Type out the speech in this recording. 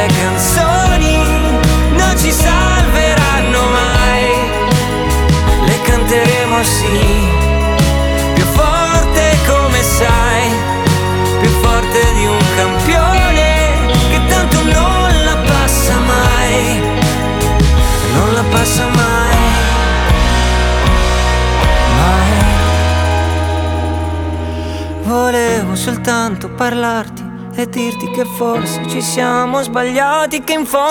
le canzoni non ci salveranno mai, le canteremo sì, più forte come sai, più forte di un campione che tanto non la passa mai, non la passa mai, mai. Volevo soltanto parlarti e dirti che forse ci siamo sbagliati, che in fondo